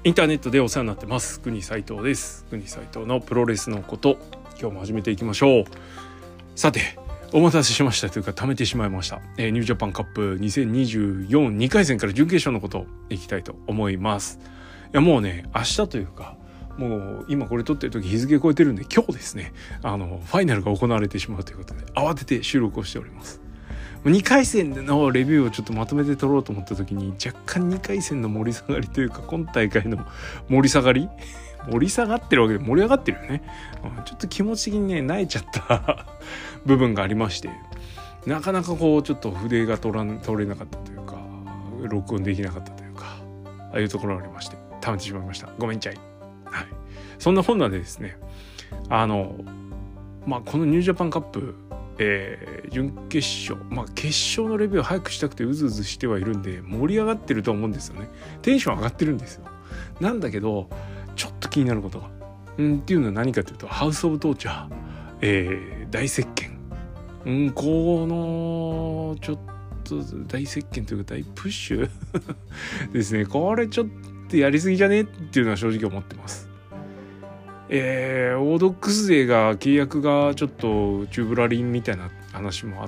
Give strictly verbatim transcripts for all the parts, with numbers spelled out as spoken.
インターネットでお世話になってます国斉藤です。国斉藤のプロレスのこと、今日も始めていきましょう。さて、お待たせしましたというか貯めてしまいました、えー、ニュージャパンカップにせんにじゅうよん にかい戦から準決勝のことをいきたいと思います。いやもうね、明日というかもう今これ撮ってる時日付超えてるんで、今日ですね、あのファイナルが行われてしまうということで慌てて収録をしております。にかい戦のレビューをちょっとまとめて撮ろうと思った時に、若干にかい戦の盛り下がりというか、今大会の盛り下がり盛り下がってるわけで盛り上がってるよね。ちょっと気持ち的にね萎えちゃった部分がありまして、なかなかこうちょっと筆が取らん取れなかったというか、録音できなかったというか、ああいうところがありまして溜めてしまいました。ごめんちゃい。はい。そんな本なんでですね、あのまあこのニュージャパンカップえー、準決勝、まあ決勝のレビューを早くしたくてうずうずしてはいるんで盛り上がってると思うんですよね。テンション上がってるんですよ。なんだけどちょっと気になることが、うんっていうのは何かというと、ハウスオブトーチャー、えー、大石鹸、うんこのちょっと大石鹸というか大プッシュですね。これちょっとやりすぎじゃねっていうのは正直思ってます。えー、オードックス勢が契約がちょっとチューブラリンみたいな話もあって、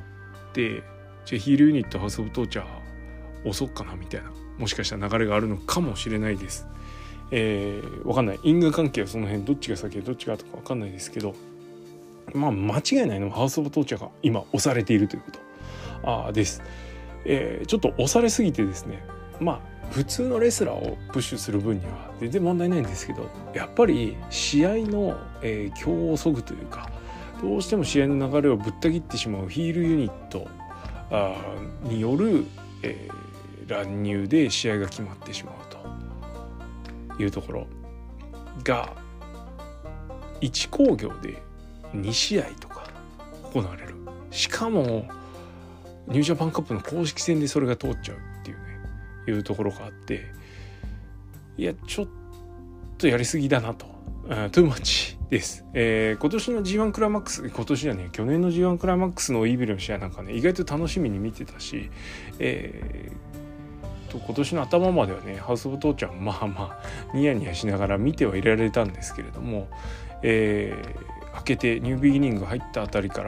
じゃあヒールユニットハウスオブトーチャー遅っかなみたいな、もしかしたら流れがあるのかもしれないです。えー、わかんない。因果関係はその辺どっちが先どっちがとかわかんないですけど、まあ間違いないのはハウスオブトーチャーが今押されているということあです。えー、ちょっと押されすぎてですね、まあ普通のレスラーをプッシュする分には全然問題ないんですけど、やっぱり試合の、えー、強をそぐというか、どうしても試合の流れをぶった切ってしまうヒールユニットあによる、えー、乱入で試合が決まってしまうというところがいち興行でに試合とか行われる。しかもニュージャパンカップの公式戦でそれが通っちゃうっていうね、いうところがあって、いやちょっとやりすぎだなと、トゥーマッチです。えー、今年の ジーワン クライマックス、今年はね去年の ジーワン クライマックスのイービルの試合なんかね意外と楽しみに見てたし、えー、と今年の頭まではねハウスオブトーチャーまあまあニヤニヤしながら見てはいられたんですけれども、えー、明けてニュービギニング入ったあたりから、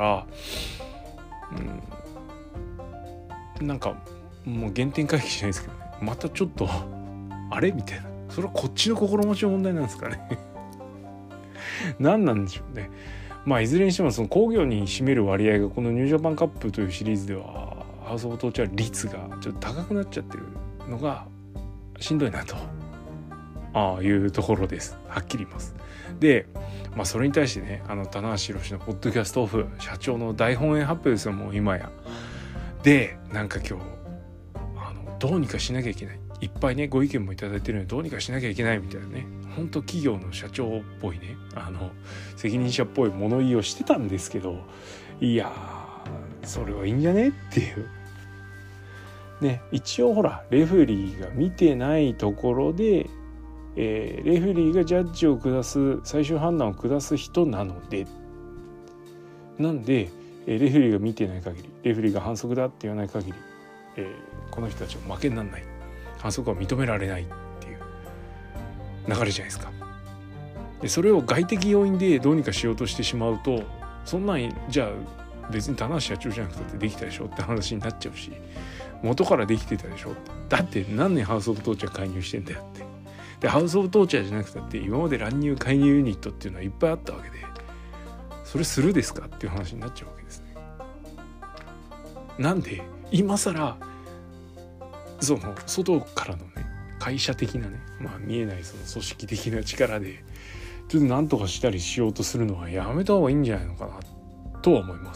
うん、なんかもう原点回帰しないですけどね、またちょっとあれみたいな、それはこっちの心持ちの問題なんですかね何なんでしょうね。まあいずれにしてもその興行に占める割合がこのニュージャパンカップというシリーズではハウスオブトーチャー率がちょっと高くなっちゃってるのがしんどいなとああいうところです。はっきり言います。で、まあそれに対してね、あの棚橋宏のポッドキャストオフ社長の大本営発表ですよ、もう今や。でなんか今日どうにかしなきゃいけない、いっぱいねご意見もいただいてるのでどうにかしなきゃいけないみたいなね、本当企業の社長っぽいね、あの責任者っぽい物言いをしてたんですけど、いやそれはいいんじゃねっていうね。一応ほらレフェリーが見てないところで、えー、レフェリーがジャッジを下す最終判断を下す人なので、なんでレフェリーが見てない限り、レフェリーが反則だって言わない限り、えー、この人たちは負けにならない、反則は認められないっていう流れじゃないですか。でそれを外的要因でどうにかしようとしてしまうと、そんなんじゃあ別に棚橋社長じゃなくたってできたでしょって話になっちゃうし、元からできてたでしょって、だって何年ハウスオブトーチャー介入してんだよって。でハウスオブトーチャーじゃなくたって今まで乱入介入ユニットっていうのはいっぱいあったわけで、それするですかっていう話になっちゃうわけですね。なんで今更その外からのね会社的なね、まあ見えないその組織的な力でちょっと何とかしたりしようとするのはやめた方がいいんじゃないのかなとは思います。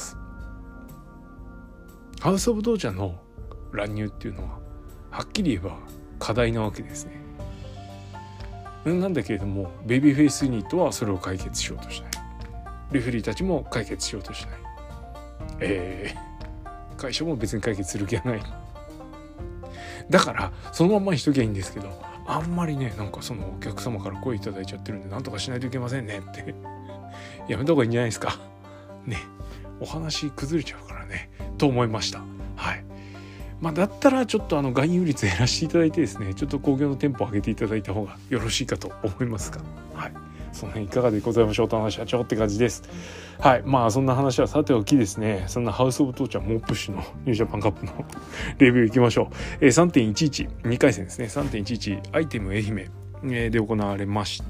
ハウスオブトーチャーの乱入っていうのははっきり言えば課題なわけですね。なんだけれどもベビーフェイスユニットはそれを解決しようとしない、レフェリーたちも解決しようとしない、えー、会社も別に解決する気はない。だからそのまんまにしときゃいいんですけど、あんまりねなんかそのお客様から声いただいちゃってるんでなんとかしないといけませんねってやめた方がいいんじゃないですかね。お話崩れちゃうからねと思いました。はい。 まあ、だったらちょっとあの含有率減らしていただいてですね、ちょっと興行のテンポを上げていただいた方がよろしいかと思いますが、はい、その辺いかがでございましょうと、社長って感じです。はい、まあそんな話はさておきですね、そんなハウスオブトーチャー猛プッシュのニュージャパンカップのレビューいきましょう。えー、さんてんいちいち にかい戦ですね。 さんてんいちいち アイテム愛媛、えー、で行われました、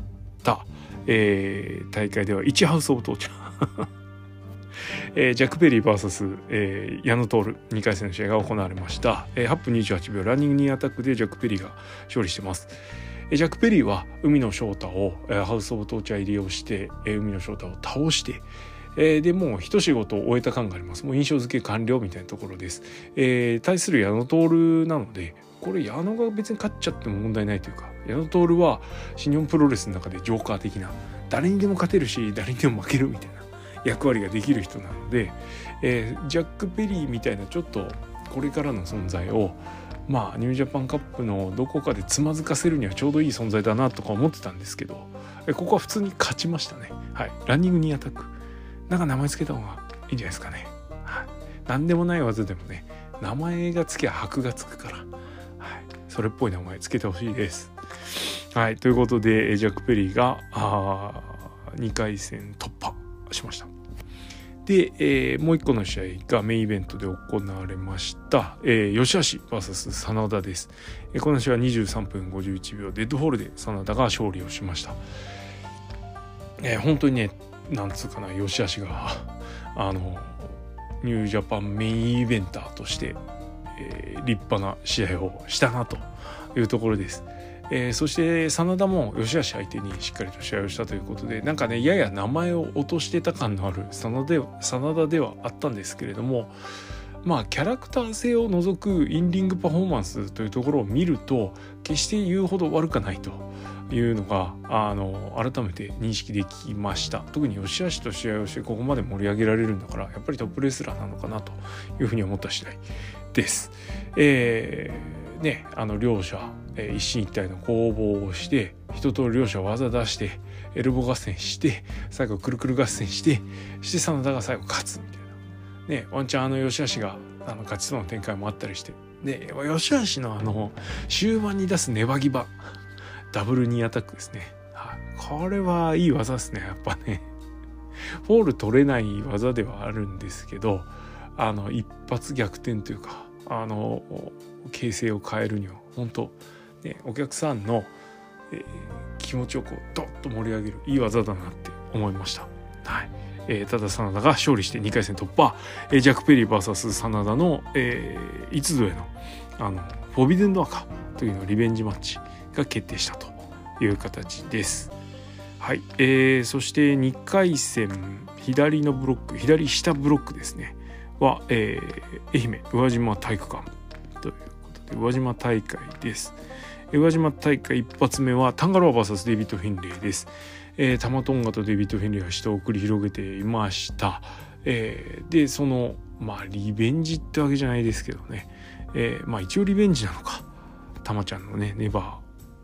えー、大会ではいちハウスオブトーチャーえー、ジャック・ペリー ブイエス、えー、矢野徹にかい戦の試合が行われました、えー、はっぷんにじゅうはちびょうランニングニーアタックでジャック・ペリーが勝利してます。えー、ジャック・ペリーは海野翔太を、えー、ハウス・オブ・トーチャー入りをして、えー、海野翔太を倒して、えー、でもう一仕事を終えた感があります。もう印象付け完了みたいなところです。えー、対する矢野徹なので、これ矢野が別に勝っちゃっても問題ないというか、矢野徹は新日本プロレスの中でジョーカー的な、誰にでも勝てるし誰にでも負けるみたいな役割ができる人なので、えー、ジャック・ペリーみたいなちょっとこれからの存在をまあニュージャパンカップのどこかでつまずかせるにはちょうどいい存在だなとか思ってたんですけど、えここは普通に勝ちましたね。はい、ランニングニーアタック、なんか名前つけた方がいいんじゃないですかね。はい、なんでもない技でもね、名前がつきゃ箔がつくから、はい、それっぽい名前つけてほしいです。はい、ということでジャック・ペリーがあにかい戦突破しました。で、えー、もう一個の試合がメインイベントで行われました、えー、吉橋 ブイエス 真田です。えー、この試合はにじゅうさんぷんごじゅういちびょうデッドホールで真田が勝利をしました。えー、本当にね、なんつうかな、吉橋があのニュージャパンメインイベンターとして、えー、立派な試合をしたなというところです。えー、そして真田も吉橋相手にしっかりと試合をしたということで、なんかねやや名前を落としてた感のある真田で真田ではあったんですけれども、まあキャラクター性を除くインリングパフォーマンスというところを見ると決して言うほど悪くないというのがあの改めて認識できました。特に吉橋と試合をしてここまで盛り上げられるんだから、やっぱりトップレスラーなのかなというふうに思った次第です。えー、ねあの両者えー、一進一退の攻防をして、一通り両者技出してエルボ合戦して、最後くるくる合戦してして真田が最後勝つみたいなね、ワンチャンあの吉橋があの勝ちそうな展開もあったりして、で吉橋のあの終盤に出すネバギバダブルニーアタックですね、はい、これはいい技ですね。やっぱねフォール取れない技ではあるんですけど、あの一発逆転というか、あの形勢を変えるには本当ね、お客さんの、えー、気持ちをこうドッと盛り上げるいい技だなって思いました。はい、えー、ただ真田が勝利してにかい戦突破、えー、ジャック・ペリー ブイエス 真田の、えー、いつぞやのあのフォービデンドアカというのリベンジマッチが決定したという形です。はい、えー、そしてにかい戦左のブロック、左下ブロックですねは、えー、愛媛宇和島体育館ということで宇和島大会です。宇和島大会一発目はタンガロア ブイエス デイビッド・フィンレイです。えー、タマトンガとデイビッド・フィンレイが死闘を繰り広げていました。えー、でそのまあリベンジってわけじゃないですけどね、えー、まあ一応リベンジなのか、タマちゃんのねネバ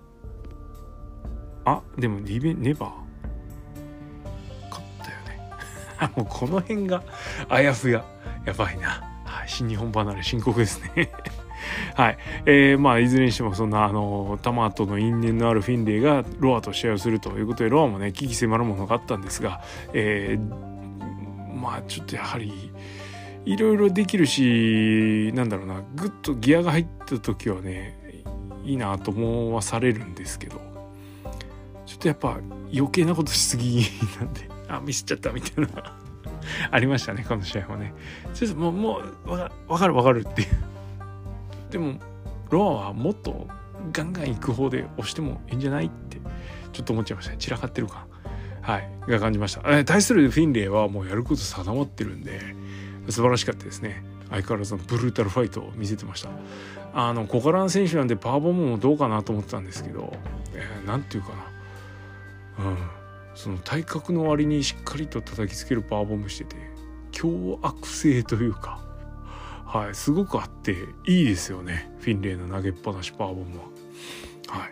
ー、あでもリベンネバー勝ったよねもうこの辺があやふややばいな、はい、新日本離れ深刻ですねはい、えー、まあいずれにしてもそんなあのタマとの因縁のあるフィンレイがロアと試合をするということで、ロアもね危機迫るものがあったんですが、えー、まあちょっとやはりいろいろできるし、なんだろうな、グッとギアが入った時はねいいなと思わされるんですけど、ちょっとやっぱ余計なことしすぎなんで、あミスっちゃったみたいなありましたね、この試合もね。ちょっともうもうわかるわかるっていうでもロアはもっとガンガン行く方で押してもいいんじゃないってちょっと思っちゃいましたね。散らかってる感、はいが感じました。え対するフィンレイはもうやること定まってるんで素晴らしかったですね。相変わらずのブルータルファイトを見せてました。あの小柄な選手なんでパワーボムもどうかなと思ってたんですけど、えー、なんていうかな、うん、その体格の割にしっかりと叩きつけるパワーボムしてて凶悪性というか、はい、すごくあっていいですよね、フィンレイの投げっぱなしパワーボムは。はい、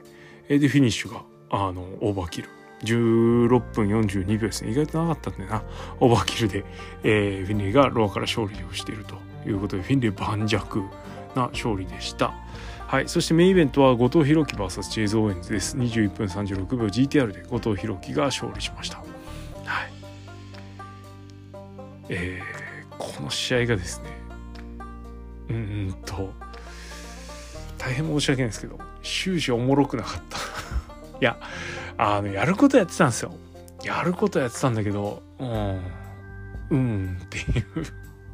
でフィニッシュがあのオーバーキルじゅうろっぷんよんじゅうにびょうですね。意外となかったんでな、オーバーキルで、えー、フィンレイがロアから勝利をしているということで、フィンレイ盤石な勝利でした。はい、そしてメインイベントは後藤弘樹 ブイエス チェイズ・オーエンズです。にじゅういっぷんさんじゅうろくびょう ジーティーアール で後藤弘樹が勝利しました。はい、えー、この試合がですねうーんと大変申し訳ないですけど終始おもろくなかったいやあのやることやってたんですよ。やることやってたんだけどうんうんっていう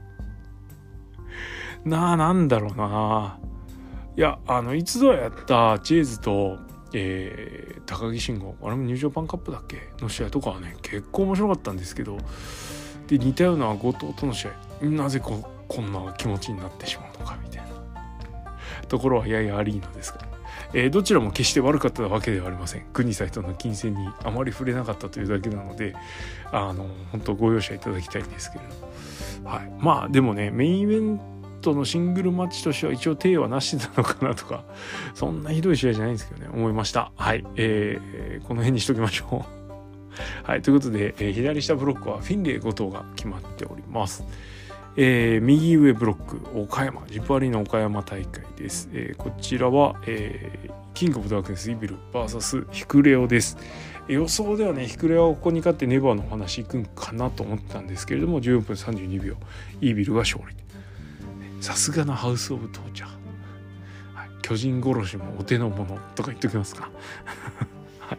なあなんだろうないやあの一度やったチェイズと、えー、高木慎吾あれもニュージャパンカップだっけの試合とかはね結構面白かったんですけどで似たような後藤との試合なぜ こ, こんな気持ちになってしまうのかみたいなところはややありのですが、えー、どちらも決して悪かったわけではありません。国際との金銭にあまり触れなかったというだけなのであの本当ご容赦いただきたいんですけれど、はい、まあでもねメインイベントのシングルマッチとしては一応手はなしなのかなとかそんなひどい試合じゃないんですけどね思いました。はい、えー、この辺にしときましょうはい、ということで、えー、左下ブロックはフィンレイ後藤が決まっております。えー、右上ブロック岡山ジプアリーナ岡山大会です。えー、こちらは、えー、キングオブダークネスイビル ブイエス ヒクレオです。えー、予想ではねヒクレオはここに勝ってネバーのお話いくんかなと思ってたんですけれどもじゅうよんぷんさんじゅうにびょうイービルが勝利。さすがのハウスオブトーチャー、はい、巨人殺しもお手の物とか言っておきますかはい、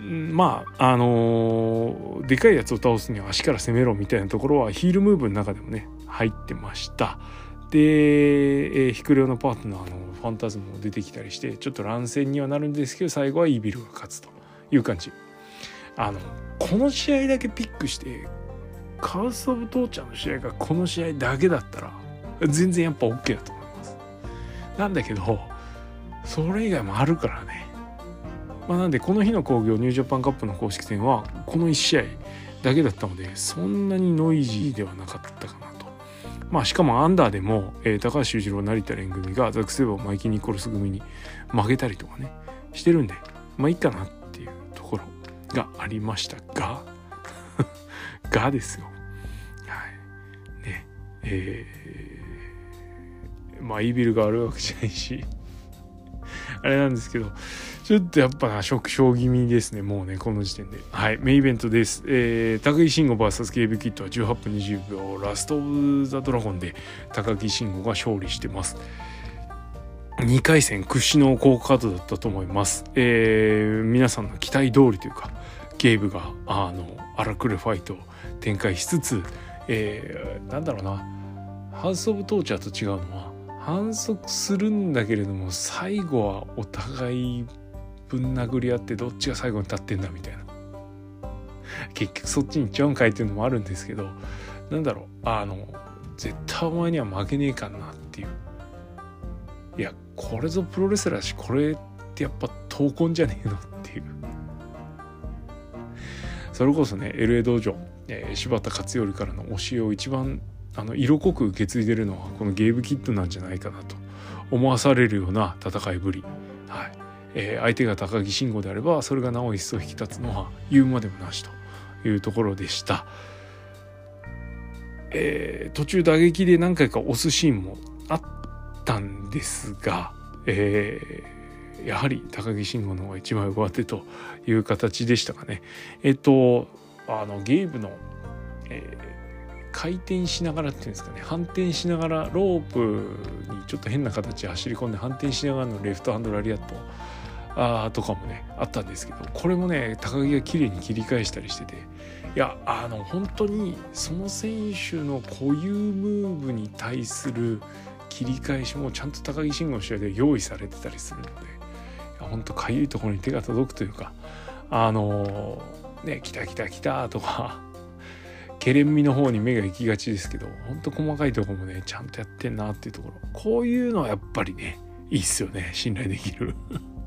まああのー、でかいやつを倒すには足から攻めろみたいなところはヒールムーブの中でもね入ってました。で、えー、ヒクレオのパートナーのファンタズムも出てきたりしてちょっと乱戦にはなるんですけど最後はイービルが勝つという感じ。あのこの試合だけピックしてハウスオブトーチャーの試合がこの試合だけだったら全然やっぱ OK だと思います。なんだけどそれ以外もあるからね、まあ、なんでこの日の興行ニュージャパンカップの公式戦はこのいち試合だけだったのでそんなにノイジーではなかったかなと。まあしかもアンダーでも、えー、高橋修二郎成田蓮組がザック・セイバーマイキー・ニコルス組に負けたりとかねしてるんでまあいいかなっていうところがありましたががですよ。はいねえー、まあイービルがあるわけじゃないしあれなんですけどちょっとやっぱな食傷気味ですねもうねこの時点で。はいメインイベントです。えー、高木慎吾 ブイエス ケービー キットはじゅうはっぷんにじゅうびょうラストオブザドラゴンで高木慎吾が勝利してます。にかい戦屈指の好カードだったと思います。えー、皆さんの期待通りというかゲーブがあの荒くれファイトを展開しつつ、えー、なんだろうなハウスオブトーチャーと違うのは反則するんだけれども最後はお互いぶん殴り合ってどっちが最後に立ってんだみたいな結局そっちに行っちゃうんかいっていうのもあるんですけどなんだろうあの絶対お前には負けねえかなっていういやこれぞプロレスラーだしこれってやっぱ闘魂じゃねえのっていうそれこそね エルエー 道場、えー、柴田勝頼からの教えを一番あの色濃く受け継いでるのはこのゲームキットなんじゃないかなと思わされるような戦いぶり、はいえー、相手が高木慎吾であればそれがなお一層引き立つのは言うまでもなしというところでした。えー、途中打撃で何回か押すシーンもあったんですが、えー、やはり高木慎吾の方が一枚上手という形でしたかね。えっとあのゲームの、えー回転しながらっていうんですかね反転しながらロープにちょっと変な形で走り込んで反転しながらのレフトハンドラリアットあとかもねあったんですけどこれもね高木が綺麗に切り返したりしてていやあの本当にその選手の固有ムーブに対する切り返しもちゃんと高木慎吾の試合で用意されてたりするのでいや本当かゆいところに手が届くというかあのね来た来た来たとかケレン味の方に目が行きがちですけど本当細かいところもねちゃんとやってんなっていうところこういうのはやっぱりねいいっすよね信頼できる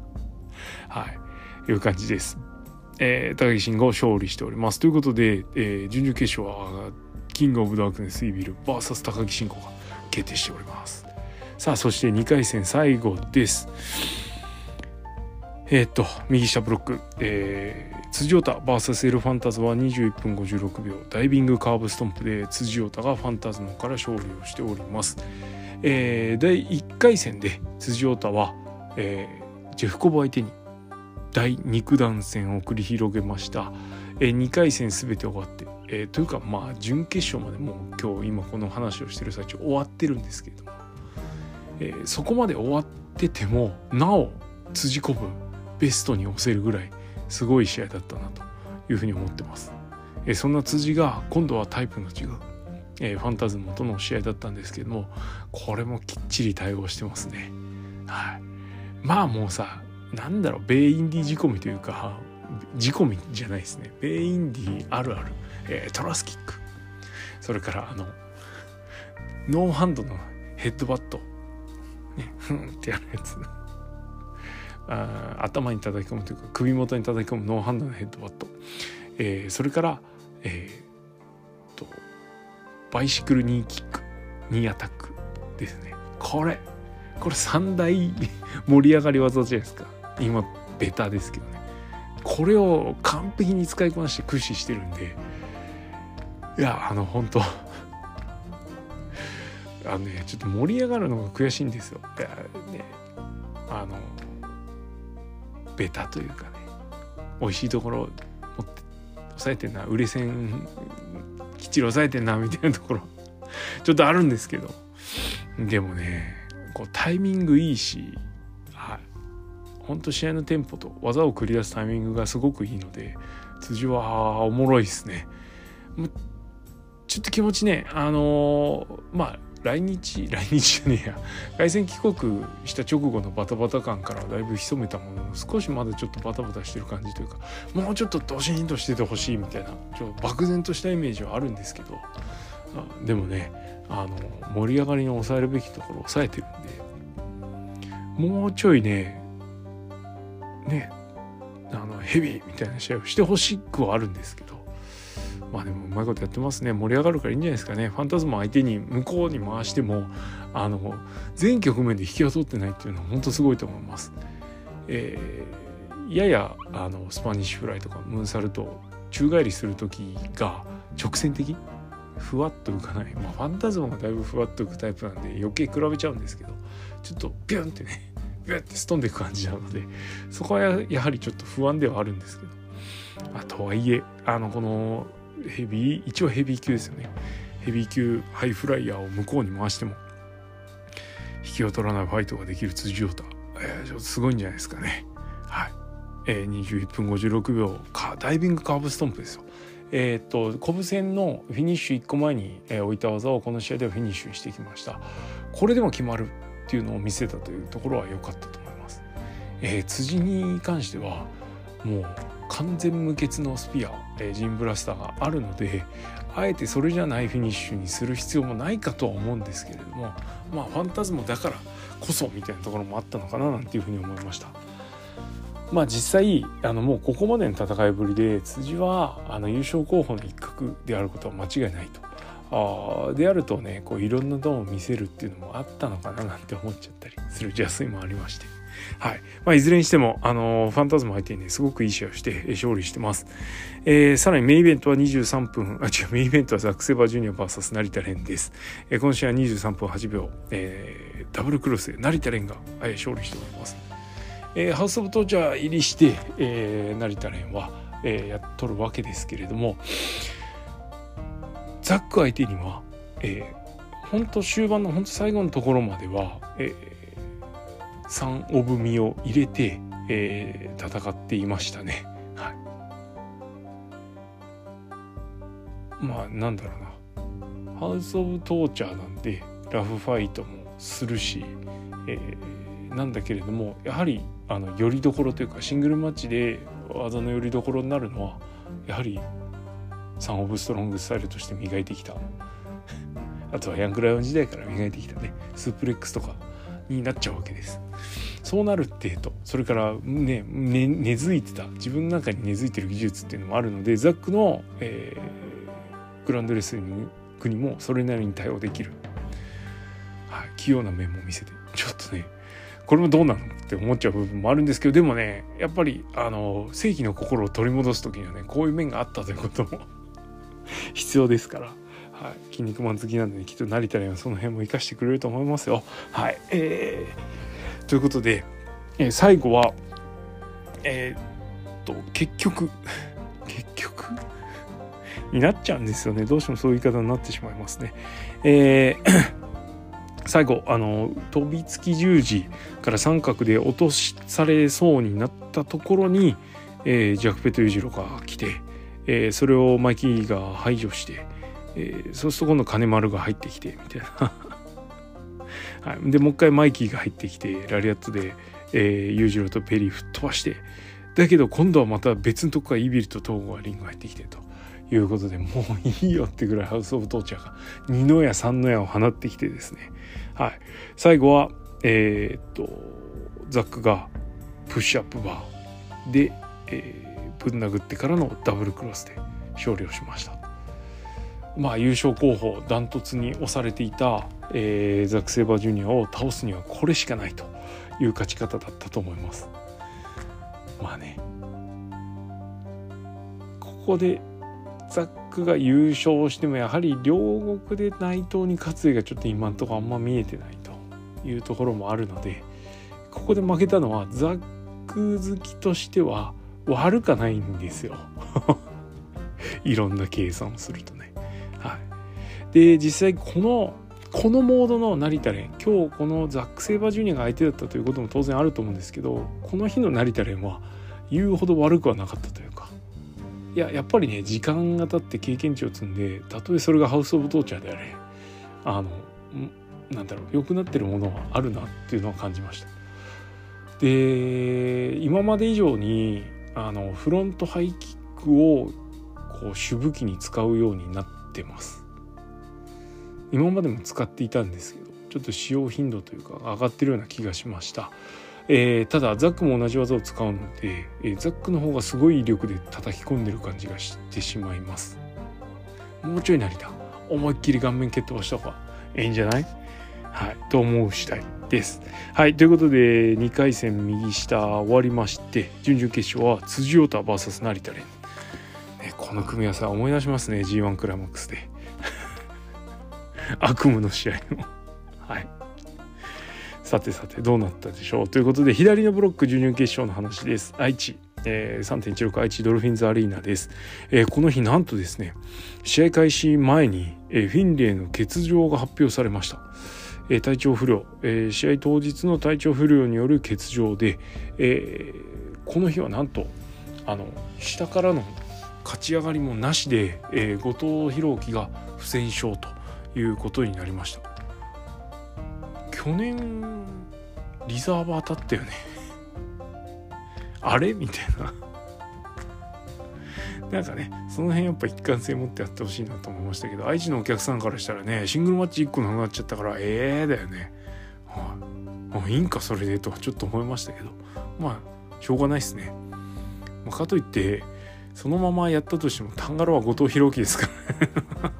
はいいう感じです。えー、高木慎吾勝利しておりますということで、えー、準々決勝はキングオブダークネスイービル ブイエス 高木慎吾が決定しております。さあそしてにかい戦最後です。 えー、っと右下ブロック、えー、辻太 ブイエス エルファンタズはにじゅういっぷんごじゅうろくびょうダイビングカーブストンプで辻太がファンタズムから勝利をしております。えー、だいいっかい戦で辻太は、えー、ジェフコブ相手に大肉弾戦を繰り広げました。えー、にかい戦すべて終わって、えー、というかまあ準決勝までもう今日今この話をしてる最中終わってるんですけれども、えー、そこまで終わっててもなお辻コブベストに押せるぐらいすごい試合だったなというふうに思ってます。えー、そんな辻が今度はタイプの違う、えー、ファンタズムとの試合だったんですけども、これもきっちり対応してますね。はい、まあもうさなんだろう米インディ仕込みというか仕込みじゃないですね。米インディあるある、えー、トラスキック、それからあのノーハンドのヘッドバット、ね、ふんってやるやつあ頭に叩き込むというか首元に叩き込むノーハンドのヘッドバット、えー、それから、えー、とバイシクルニーキックニーアタックですね。これこれ三大盛り上がり技じゃないですか。今ベタですけどね、これを完璧に使いこなして駆使してるんで、いやあの本当あのねちょっと盛り上がるのが悔しいんですよ。いやねあのベタというかね美味しいところを持って抑えてんな、売れ線きっちり抑えてんなみたいなところちょっとあるんですけど、でもねこうタイミングいいし、はい、本当試合のテンポと技を繰り出すタイミングがすごくいいので辻はおもろいですね。ちょっと気持ちねあのー、まあ来日来日じゃねえや凱旋帰国した直後のバタバタ感からだいぶ潜めたものの、少しまだちょっとバタバタしてる感じというか、もうちょっとドシーンとしててほしいみたいなちょっと漠然としたイメージはあるんですけど、あでもねあの盛り上がりの抑えるべきところを抑えてるんで、もうちょいねねあのヘビーみたいな試合をしてほしくはあるんですけど、まあでもうまいことやってますね。盛り上がるからいいんじゃないですかね。ファンタズム相手に向こうに回してもあの全局面で引きは取ってないっていうのは本当すごいと思います。えー、ややあのスパニッシュフライとかムーンサルト宙返りする時が直線的ふわっと浮かない、まあ、ファンタズムがだいぶふわっと浮くタイプなんで余計比べちゃうんですけど、ちょっとビュンってねビュンってすっ飛んでいく感じなので、そこは や, やはりちょっと不安ではあるんですけど、あとはいえあのこのヘビー一応ヘビー級ですよね。ヘビー級ハイフライヤーを向こうに回しても引きを取らないファイトができる辻太、えー、ちょっとすごいんじゃないですかね。はい、えー、にじゅういっぷんごじゅうろくびょうかダイビングカーブストンプですよ。えー、っとコブ戦のフィニッシュいっこまえに、えー、置いた技をこの試合ではフィニッシュしてきました。これでも決まるっていうのを見せたというところは良かったと思います。えー、辻に関してはもう完全無欠のスピア、えー、ジンブラスターがあるので、あえてそれじゃないフィニッシュにする必要もないかとは思うんですけれども、まあファンタズムだからこそみたいなところもあったのかななんていうふうに思いました。まあ実際あのもうここまでの戦いぶりで辻はあの優勝候補の一角であることは間違いないと。あであるとねこういろんなドンを見せるっていうのもあったのかななんて思っちゃったりする邪推もありまして、はいまあ、いずれにしてもあのファンタズム相手にねすごくいい試合をして勝利してます。えー、さらにメインイベントはにじゅうさんぷんあ違うメインイベントはザック・セバージュニア ブイエス 成田蓮です。えー、この試合はにじゅうさんぷんはちびょう、えー、ダブルクロスで成田蓮が、えー、勝利しております。えー、ハウス・オブ・トーチャー入りして、えー、成田蓮は、えー、やっとるわけですけれども、ザック相手には、えー、本当終盤の本当最後のところまでは、えー、さんオブミを入れて、えー、戦っていましたね。はい、まあなんだろうなハウス・オブ・トーチャーなんでラフファイトもするし、えー、なんだけれどもやはりあのよりどころというかシングルマッチで技のよりどころになるのはやはりサンオブストロングスタイルとして磨いてきたあとはヤングライオン時代から磨いてきたねスープレックスとかになっちゃうわけです。そうなるってとそれからね、ね根付いてた自分の中に根付いてる技術っていうのもあるのでザックの、えー、グランドレスリングにもそれなりに対応できる、はい、器用な面も見せてちょっとねこれもどうなのって思っちゃう部分もあるんですけど、でもねやっぱりあの正規の心を取り戻す時にはねこういう面があったということも必要ですから、はい、筋肉マン好きなんで、ね、きっと成田連はその辺も生かしてくれると思いますよ。はい、えー、ということで、えー、最後はえー、っと結局結局になっちゃうんですよね。どうしてもそういう言い方になってしまいますね。えー、最後あの飛びつき十字から三角で落とされそうになったところに、えー、ジャック・ペト裕次郎が来て、えー、それをマイキーが排除して、えー、そうすると今度金丸が入ってきてみたいな、はい、でもう一回マイキーが入ってきてラリアットで、えー、裕次郎とペリー吹っ飛ばして、だけど今度はまた別のとこからイビルと東郷がリング入ってきてということで、もういいよってぐらいハウスオブトーチャーがにの矢さんの矢を放ってきてですね、はい、最後はえー、っとザックがプッシュアップバーで、えー、ぶん殴ってからのダブルクロスで勝利をしました。まあ優勝候補ダントツに押されていた、えー、ザック・セイバージュニアを倒すにはこれしかないという勝ち方だったと思います。まあね、ここでザックが優勝してもやはり両国で内藤に勝つ絵がちょっと今んとこあんま見えてないというところもあるので、ここで負けたのはザック好きとしては悪かないんですよいろんな計算をするとね、はい、で実際このこのモードの成田連、今日このザック・セイバージュニアが相手だったということも当然あると思うんですけど、この日の成田連は言うほど悪くはなかったというか、いややっぱりね時間が経って経験値を積んで、たとえそれがハウス・オブ・トーチャーであれ、あのなんだろう良くなってるものはあるなっていうのは感じました。で今まで以上にあのフロントハイキックをこう主武器に使うようになってます。今までも使っていたんですけど、ちょっと使用頻度というか上がってるような気がしました。えー、ただザックも同じ技を使うので、えー、ザックの方がすごい威力で叩き込んでる感じがしてしまいます。もうちょい成田思いっきり顔面蹴っ飛ばした方がいいんじゃない？はい、と思う次第です。はい、ということでにかい戦右下終わりまして、準々決勝は辻陽太 ブイエス 成田連、ね、この組み合わせは思い出しますね。 ジーワン クライマックスで悪夢の試合のはい、さてさてどうなったでしょうということで、左のブロック準々決勝の話です。愛知、えー、さんてんいちろく 愛知ドルフィンズアリーナです。えー、この日なんとですね、試合開始前に、えー、フィンレイの欠場が発表されました。えー、体調不良、えー、試合当日の体調不良による欠場で、えー、この日はなんとあの下からの勝ち上がりもなしで、えー、後藤弘樹が不戦勝ということになりました。去年リザーブ当たったよねあれみたいななんかね、その辺やっぱ一貫性持ってやってほしいなと思いましたけど、愛知のお客さんからしたらね、シングルマッチいっこなくなっちゃったからええー、だよね、はい、あいいんかそれでとはちょっと思いましたけど、まあしょうがないですね。まあ、かといってそのままやったとしてもタンガロは後藤弘樹ですから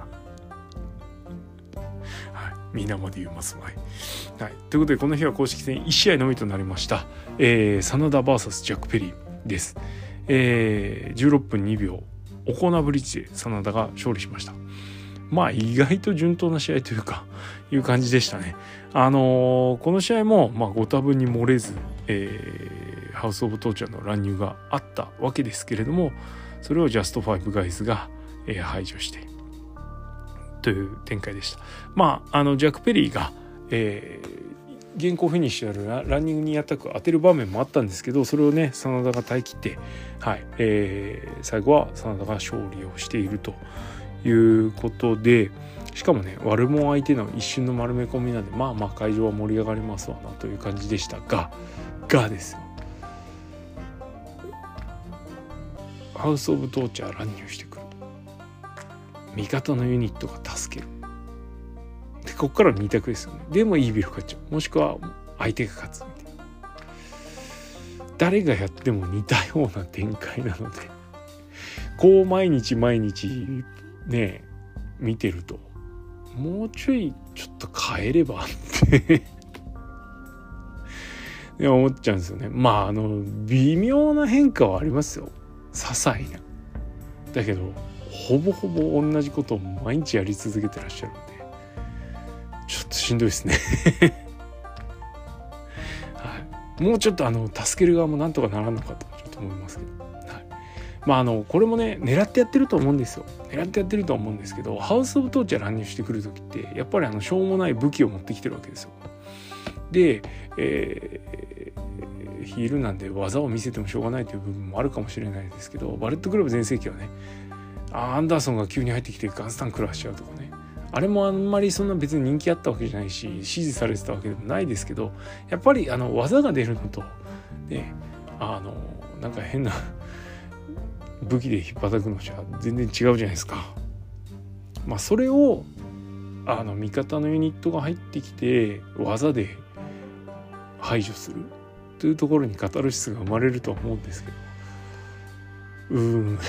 はい、みんなまで言います前、はい、ということでこの日は公式戦いち試合のみとなりました。えー、真田 ブイエス ジャック・ペリーです。えー、じゅうろっぷんにびょうオコーナーブリッジで真田が勝利しました。まあ意外と順当な試合というかいう感じでしたね。あのー、この試合もまあご多分に漏れず、えー、ハウスオブトーチャーの乱入があったわけですけれども、それをジャストファイブガイズが、えー、排除してという展開でした。まああのジャック・ペリーが、えー現行フィニッシュあるランニングにアタック当てる場面もあったんですけど、それをね真田が耐え切って、はいえー、最後は真田が勝利をしているということで、しかもね悪者相手の一瞬の丸め込みなんで、まあまあ会場は盛り上がりますわなという感じでしたががですよ、ハウスオブトーチャー乱入してくる、味方のユニットが助ける、でここからに択ですよね。でもイービル勝っちゃう、もしくは相手が勝つみたいな、誰がやっても似たような展開なので、こう毎日毎日ね見てるともうちょいちょっと変えればっていや思っちゃうんですよね。まああの微妙な変化はありますよ、些細な。だけどほぼほぼ同じことを毎日やり続けてらっしゃるんで、ちょっとしんどいですね、はい、もうちょっとあの助ける側もなんとかならんのかとちょっと思いますけど、はい、まああのこれもね狙ってやってると思うんですよ。狙ってやってると思うんですけど、ハウス・オブ・トーチャー乱入してくる時ってやっぱりあのしょうもない武器を持ってきてるわけですよ。で、えー、ヒールなんで技を見せてもしょうがないという部分もあるかもしれないですけど、バレットクラブ全盛期はね、アンダーソンが急に入ってきてガンスタン食らわしちゃうとかね、あれもあんまりそんな別に人気あったわけじゃないし支持されてたわけでもないですけど、やっぱりあの技が出るのとね、あのなんか変な武器で引っ叩くのじゃ全然違うじゃないですか。まあそれをあの味方のユニットが入ってきて技で排除するというところにカタルシスが生まれるとは思うんですけど、うーん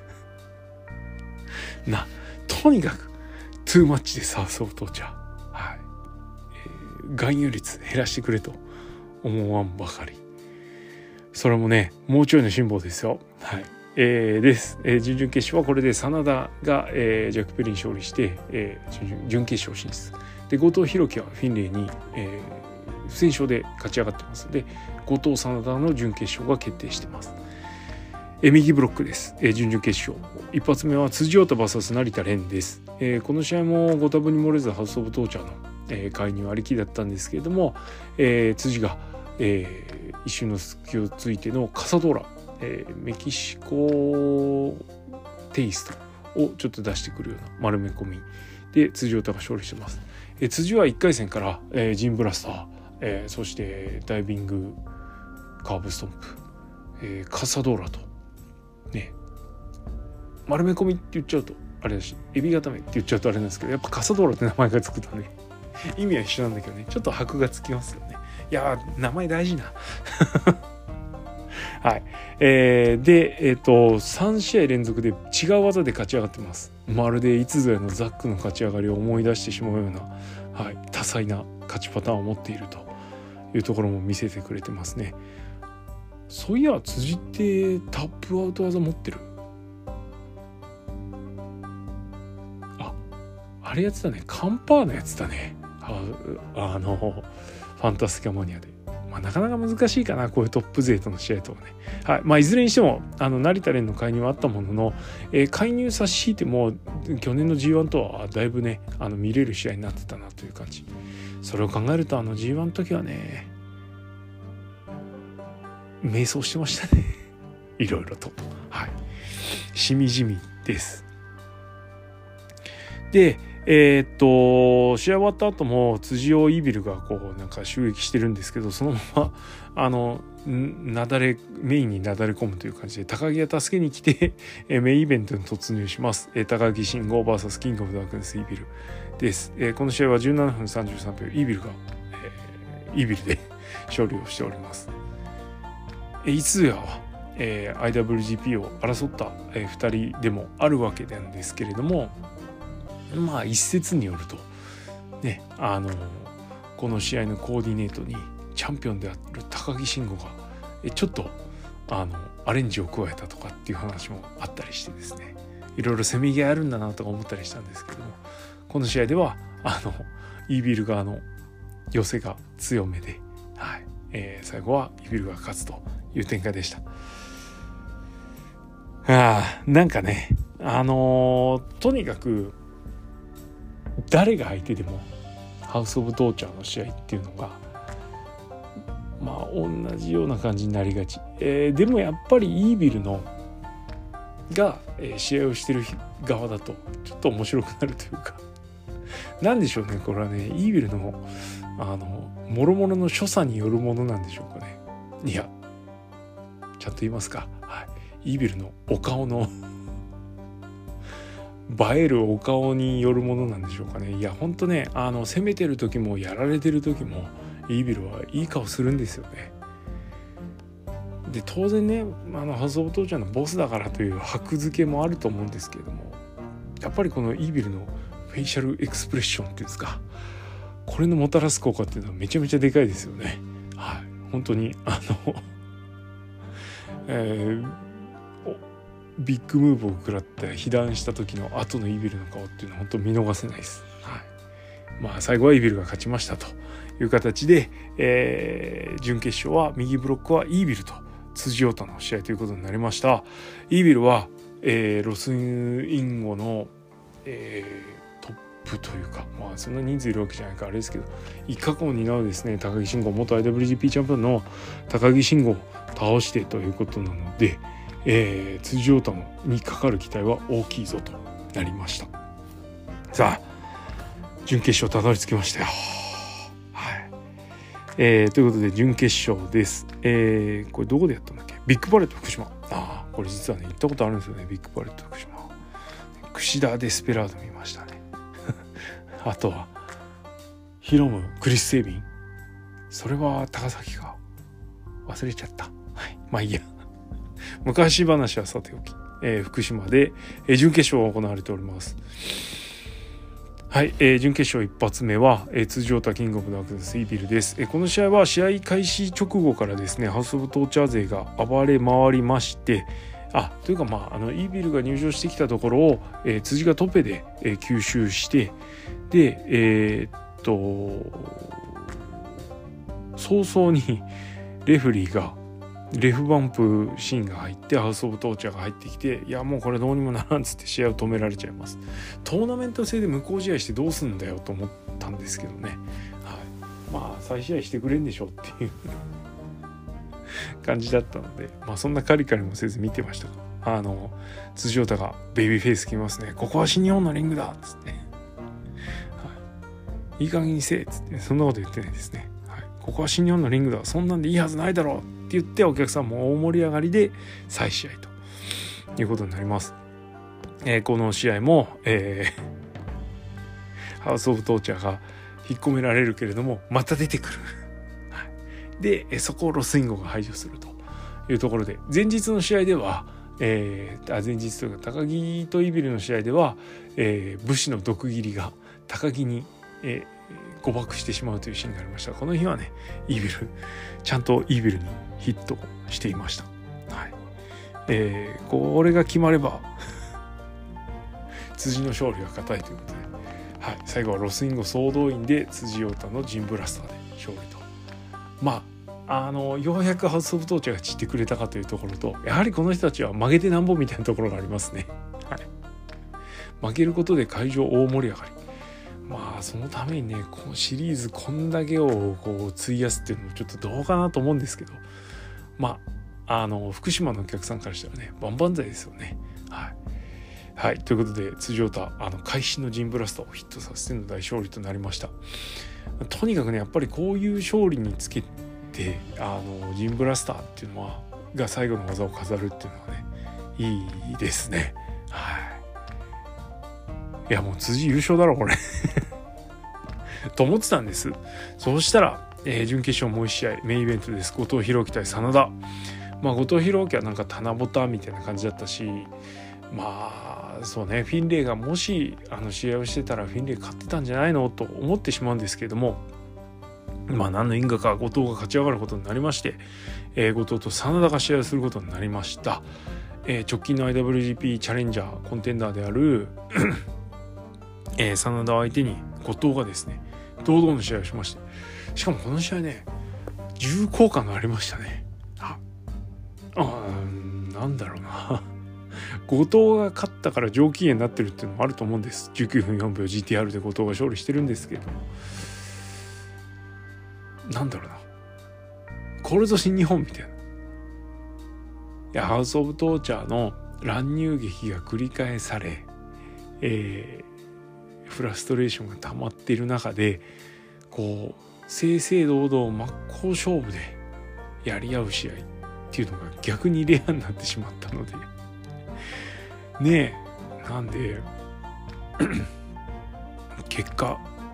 なとにかくトゥーマッチでサウスオブトーチャー、はい、えー、含有率減らしてくれと思わんばかり。それもねもうちょいの辛抱ですよ。はい、えー、です、えー、準々決勝はこれで真田が、えー、ジャック・ペリに勝利して、えー、準, 準決勝進出で、後藤弘樹はフィンレイに、えー、不戦勝で勝ち上がってますので、後藤真田の準決勝が決定してます。えー、右ブロックです、えー、準々決勝一発目は辻太 ブイエス 成田蓮です、えー、この試合もご多分に漏れずハウス・オブ・トーチャーの、えー、介入ありきだったんですけれども、えー、辻が、えー、一瞬の隙をついてのカサドーラ、えー、メキシコテイストをちょっと出してくるような丸め込みで辻太が勝利してます。えー、辻はいっかい戦から、えー、ジンブラスター、えー、そしてダイビングカーブストンプ、えー、カサドーラとね、丸め込みって言っちゃうとあれだし、エビ固めって言っちゃうとあれなんですけど、やっぱカサドーラって名前がつくとね意味は一緒なんだけどね、ちょっと箔がつきますよね。いや名前大事なはい、えー、で、えーと、さん試合連続で違う技で勝ち上がってます。まるでいつぞやのザックの勝ち上がりを思い出してしまうような、はい、多彩な勝ちパターンを持っているというところも見せてくれてますね。そういや辻ってタップアウト技持ってる。あ、あれやつだね、カンパーのやつだね。あ, あのファンタスティカマニアで、まあ、なかなか難しいかなこういうトップ勢との試合とかね。はい、まあいずれにしてもあの成田蓮の介入はあったものの、えー、介入差し引いても去年の ジーワン とはだいぶねあの見れる試合になってたなという感じ。それを考えるとあの ジーワン の時はね迷走してましたねいろいろと。はい、しみじみです。でえー、っと試合終わった後も辻尾イービルがこうなんか襲撃してるんですけど、そのままあのなだれメインになだれ込むという感じで高木が助けに来てメインイベントに突入します。高木慎吾 ブイエス キングオブダークネスイービルです。この試合はじゅうななふんさんじゅうさんびょうイービルが、えー、イービルで勝利をしております。いつやは、えー、アイダブリュージーピー を争った、えー、ふたりでもあるわけなんですけれども、まあ一説によるとね、あのこの試合のコーディネートにチャンピオンである高木慎吾がえちょっとあのアレンジを加えたとかっていう話もあったりしてですね、いろいろせめぎ合いあるんだなとか思ったりしたんですけども、この試合ではあのイービル側の寄せが強めで、はいえー、最後はイービルが勝つという展開でした。あなんかねあのー、とにかく誰が相手でもハウス・オブ・トーチャーの試合っていうのがまあ同じような感じになりがち、えー、でもやっぱりイービルのが、えー、試合をしてる側だとちょっと面白くなるというかなんでしょうね、これはねイービルのあの諸々の所作によるものなんでしょうかね。いやちゃんと言いますか、はい、イービルのお顔の映えるお顔によるものなんでしょうかね。いやほんとねあの攻めてる時もやられてる時もイービルはいい顔するんですよね。で当然ねあのハウス・オブ・トーチャーのボスだからという箔付けもあると思うんですけれども、やっぱりこのイービルのフェイシャルエクスプレッションっていうんですか、これのもたらす効果っていうのはめちゃめちゃでかいですよね。はい、 本当にあの、えー、ビッグムーブを食らって被弾した時の後のイービルの顔っていうのは本当見逃せないです。はい、まあ最後はイービルが勝ちましたという形で、えー、準決勝は右ブロックはイービルと辻太の試合ということになりました。イービルは、えー、ロスインゴの、えー、トップというか、まあそんな人数いるわけじゃないからあれですけど、一角を担うですね高木慎吾、元 アイダブリュージーピー チャンピオンの高木慎吾を倒してということなので、えー、辻太のにかかる期待は大きいぞとなりました。さあ準決勝たどり着きましたよ。えー、ということで準決勝です。えー、これどこでやったんだっけ？ビッグパレット福島。ああ、これ実はね行ったことあるんですよね。ビッグパレット福島。櫛田デスペラード見ましたね。あとはヒロムクリス・セービン。それは高崎か。忘れちゃった。はい、まあいいや。昔話はさておき、えー、福島で、えー、準決勝が行われております。はい、えー、準決勝一発目は、えー、辻太キングオブダークネスイービルです。えー、この試合は試合開始直後からですねハウスオブトーチャー勢が暴れ回りまして、あというかまああのイービルが入場してきたところを、えー、辻がトペで、えー、吸収して、でえー、っと早々にレフリーがレフバンプシーンが入ってハウスオブトーチャーが入ってきて、いやもうこれどうにもならんっつって試合を止められちゃいます。トーナメント制で無効試合してどうすんだよと思ったんですけどね、はい、まあ再試合してくれんでしょっていう感じだったので、まあそんなカリカリもせず見てましたが、あの辻太がベイビーフェイス決めますね。ここは新日本のリングだっつって、はい、いい加減にせえっつってそんなこと言ってないですね、はい、ここは新日本のリングだ、そんなんでいいはずないだろうって言ってお客さんも大盛り上がりで再試合ということになります。えー、この試合も、えー、ハウスオブトーチャーが引っ込められるけれどもまた出てくる、はい、でそこをロスインゴが排除するというところで、前日の試合では、えー、あ前日というか高木とイービルの試合では、えー、武士の毒斬りが高木に、えー誤爆してしまうというシーンがありました。この日はねイービルちゃんとイービルにヒットしていました。はい、えー、これが決まれば辻の勝利が固いということで、はい、最後はロスインゴ総動員で辻太のジンブラスターで勝利と。まああのようやくハウスオブトーチャーが散ってくれたかというところと、やはりこの人たちは負けてなんぼみたいなところがありますね。はい、負けることで会場大盛り上がり、まあそのためにねこのシリーズこんだけをこう費やすっていうのもちょっとどうかなと思うんですけど、まああの福島のお客さんからしたらね万々歳ですよね。はい、はい、ということで辻太あの会心のジンブラスターをヒットさせての大勝利となりました。とにかくねやっぱりこういう勝利につけてあのジンブラスターっていうのはが最後の技を飾るっていうのはねいいですね。はい、いやもう辻優勝だろこれと思ってたんです。そうしたら、えー、準決勝もう一試合メインイベントです。後藤弘樹対真田。まあ後藤弘樹はなんか棚ぼたみたいな感じだったし、まあそうねフィンレイがもしあの試合をしてたらフィンレイ勝ってたんじゃないのと思ってしまうんですけれども、まあ何の因果か後藤が勝ち上がることになりまして、えー、後藤と真田が試合をすることになりました。えー、直近の アイダブリュージーピー チャレンジャーコンテンダーであるえー、真田を相手に後藤がですね堂々の試合をしまして、しかもこの試合ね重厚感がありましたね。ああなんだろうな後藤が勝ったから上機嫌になってるっていうのもあると思うんです。じゅうきゅうふんよんびょう ジーティーアール で後藤が勝利してるんですけれども、なんだろうなこれぞ新日本みたいな。いやハウスオブトーチャーの乱入劇が繰り返され、えーフラストレーションが溜まっている中でこう正々堂々真っ向勝負でやり合う試合っていうのが逆にレアになってしまったのでねえなんで結果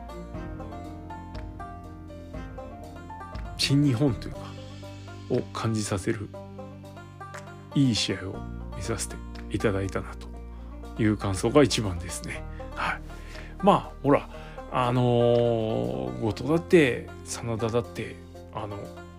新日本というかを感じさせるいい試合を見させていただいたなという感想が一番ですね。はい、まあほらあのー、後藤だって真田だってあの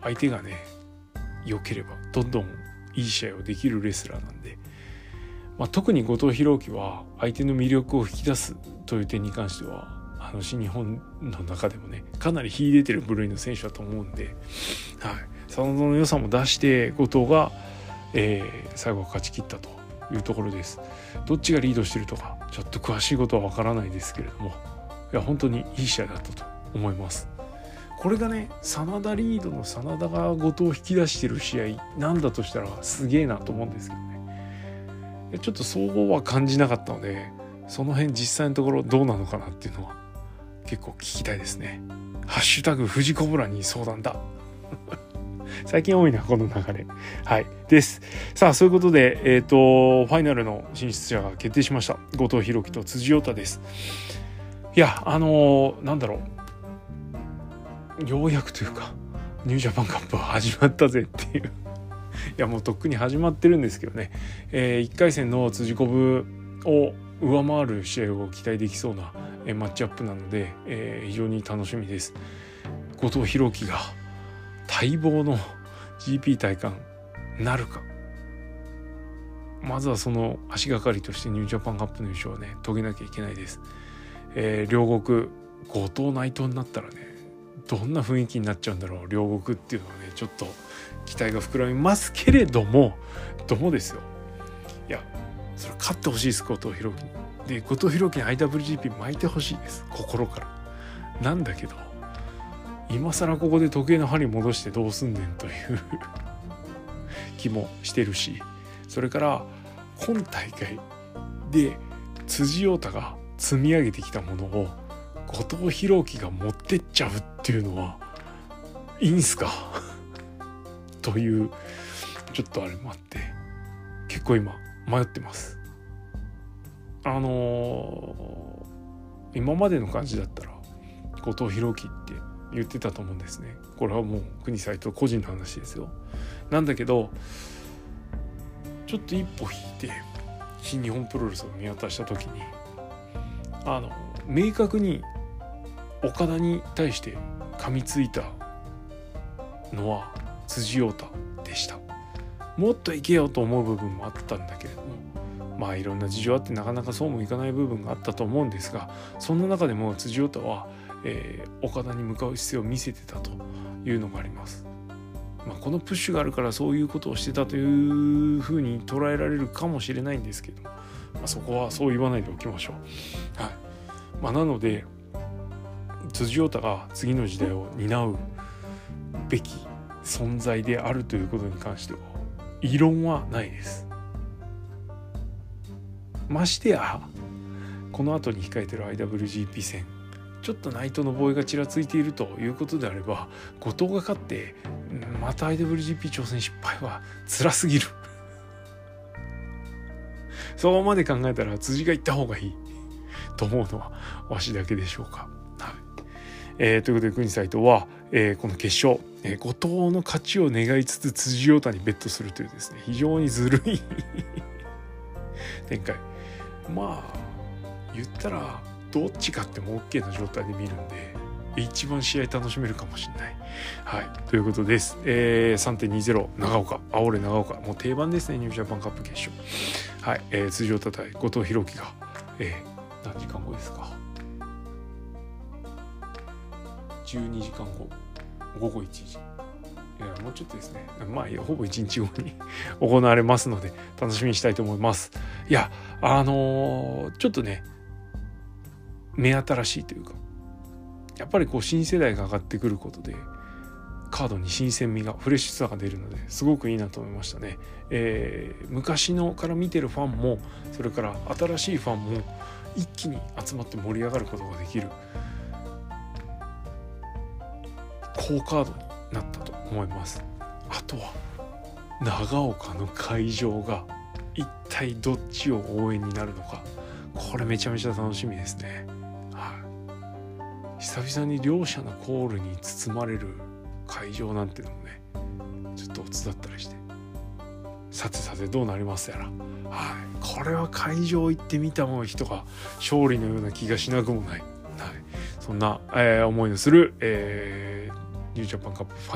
相手がね良ければどんどんいい試合をできるレスラーなんで、まあ、特に後藤弘樹は相手の魅力を引き出すという点に関してはあの新日本の中でもねかなり秀でてる部類の選手だと思うんで、はい、真田の良さも出して後藤が、えー、最後は勝ち切ったというところです。どっちがリードしてるとかちょっと詳しいことはわからないですけれども、いや本当にいい試合だったと思います。これがね真田リードの真田が後藤を引き出してる試合なんだとしたらすげえなと思うんですけどね、ちょっとそうは感じなかったので、その辺実際のところどうなのかなっていうのは結構聞きたいですね。ハッシュタグ富士コブラに相談だ最近多いなこの流れ、はいです。さあそういうことで、えーとファイナルの進出者が決定しました。後藤弘樹と辻陽太です。いやあのー、なんだろう、ようやくというかニュージャパンカップは始まったぜっていういやもうとっくに始まってるんですけどね、えー、いっかい戦の辻コブを上回る試合を期待できそうな、えー、マッチアップなので、えー、非常に楽しみです。後藤弘樹が待望の ジーピー 体感なるか、まずはその足がかりとしてニュージャパンカップの優勝をね遂げなきゃいけないです。えー、両国後藤内藤になったらねどんな雰囲気になっちゃうんだろう両国っていうのはねちょっと期待が膨らみますけれども、どうもですよ、いやそれ勝ってほしいです。後藤弘樹で後藤弘樹に アイダブリュージーピー 巻いてほしいです、心から。なんだけど今更ここで時計の針戻してどうすんねんという気もしてるし、それから今大会で辻陽太が積み上げてきたものを後藤弘樹が持ってっちゃうっていうのはいいんすかというちょっとあれもあって結構今迷ってます。あのー、今までの感じだったら後藤弘樹って言ってたと思うんですね。これはもう国斎藤個人の話ですよ。なんだけどちょっと一歩引いて新日本プロレスを見渡した時にあの明確に岡田に対して噛みついたのは辻陽太でした。もっといけよと思う部分もあったんだけれども、まあいろんな事情あってなかなかそうもいかない部分があったと思うんですが、そんな中でも辻陽太は、えー、岡田に向かう姿勢を見せてたというのがあります。まあ、このプッシュがあるからそういうことをしてたというふうに捉えられるかもしれないんですけど、まあ、そこはそう言わないでおきましょう。はい。まあ、なので辻陽太が次の時代を担うべき存在であるということに関しては異論はないです。ましてやこの後に控えている アイダブリュージーピー 戦ちょっと内藤の防衛がちらついているということであれば後藤が勝ってまた アイダブリュージーピー 挑戦失敗は辛すぎるそこまで考えたら辻が行った方がいいと思うのはわしだけでしょうか。はい。えー、ということで国斎藤は、えー、この決勝、えー、後藤の勝ちを願いつつ辻陽太にベットするというですね非常にずるい展開。まあ言ったらどっち勝っても OK な状態で見るんで一番試合楽しめるかもしれない。はいということです。えー、さんてんにじゅう 長岡青れ長岡もう定番ですねニュージャパンカップ決勝。はい、えー、辻陽太対後藤弘樹が、えー、何時間後ですかじゅうにじかんご午後いちじ、いやもうちょっとですねまあいやほぼいちにちごに行われますので楽しみにしたいと思います。いやあのー、ちょっとね目新しいというかやっぱりこう新世代が上がってくることでカードに新鮮味がフレッシュさが出るのですごくいいなと思いましたね。えー、昔のから見てるファンもそれから新しいファンも一気に集まって盛り上がることができる好カードになったと思います。あとは長岡の会場が一体どっちを応援になるのかこれめちゃめちゃ楽しみですね。はい、久々に両者のコールに包まれる会場なんてのもねちょっとおつだったりしてさてさてどうなりますやら。はい、これは会場行ってみたも人が勝利のような気がしなくもない。はい、そんな、えー、思いのする、えー、ニュージャパンカップファイナルを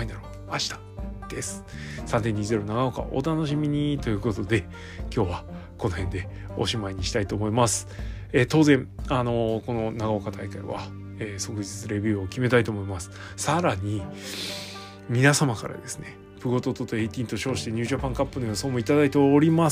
明日です。さんてんにじゅう長岡お楽しみにということで、今日はこの辺でおしまいにしたいと思います。えー、当然あのー、この長岡大会は、えー、即日レビューを決めたいと思います。さらに皆様からですね、プゴトトとじゅうはちと称してニュージャパンカップの予想もいただいております。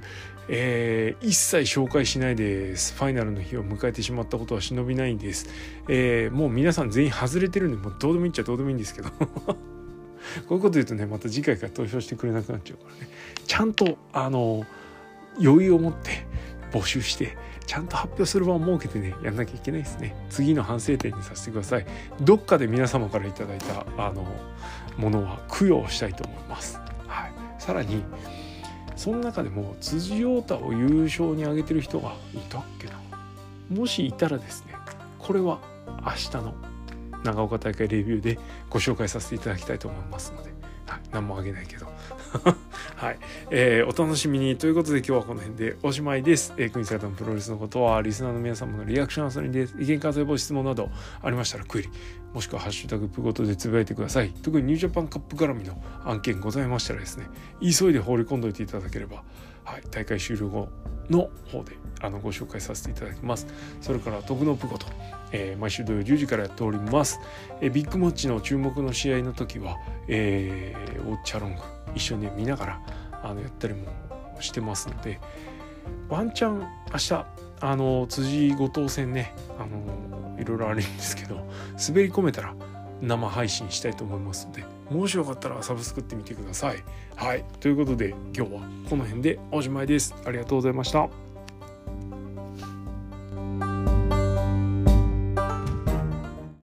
えー、一切紹介しないでファイナルの日を迎えてしまったことは忍びないんです。えー、もう皆さん全員外れてるんで、もうどうでもいいっちゃどうでもいいんですけどこういうこと言うとね、また次回から投票してくれなくなっちゃうからね、ちゃんとあの余裕を持って募集してちゃんと発表する場を設けてね、やんなきゃいけないですね。次の反省点にさせてください。どっかで皆様からいただいたあのものは供養したいと思います。はい、さらにその中でも辻陽太を優勝に挙げてる人がいたっけな。もしいたらですね、これは明日の長岡大会レビューでご紹介させていただきたいと思いますので、はい、何もあげないけどはい、えー、お楽しみにということで、今日はこの辺でおしまいです。えー、国際のプロレスのことはリスナーの皆様のリアクション遊びで意見感想や質問などありましたらクエリもしくはハッシュタグプごとでつぶやいてください。特にニュージャパンカップ絡みの案件ございましたらですね、急いで放り込んでおいていただければ、はい、大会終了後の方であのご紹介させていただきます。それから徳のプゴト、えー、毎週土曜じゅうじからやっております。えー、ビッグマッチの注目の試合の時は、えー、ウォッチャロング一緒に、ね、見ながらあのやったりもしてますので、ワンチャン明日あの辻後藤戦ね、あのいろいろあるんですけど、滑り込めたら生配信したいと思いますので、もしよかったらサブスクってみてください。はい、ということで今日はこの辺でおしまいです。ありがとうございました。